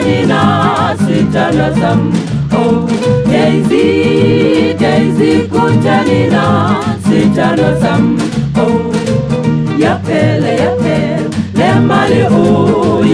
kutanina, sweeter some. Oh, Daisy, Daisy kutanina, sweeter some. Oh, yapele, yapele, le mali oh,